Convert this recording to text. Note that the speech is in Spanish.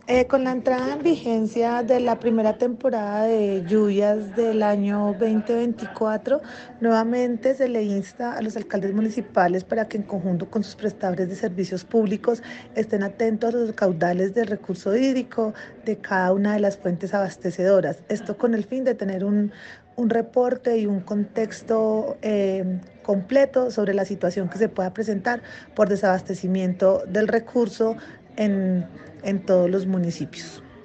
Con la entrada en vigencia de la primera temporada de lluvias del año 2024, nuevamente se le insta a los alcaldes municipales para que en conjunto con sus prestadores de servicios públicos estén atentos a los caudales de recurso hídrico de cada una de las fuentes abastecedoras. Esto con el fin de tener un reporte y un contexto completo sobre la situación que se pueda presentar por desabastecimiento del recurso en, en todos los municipios.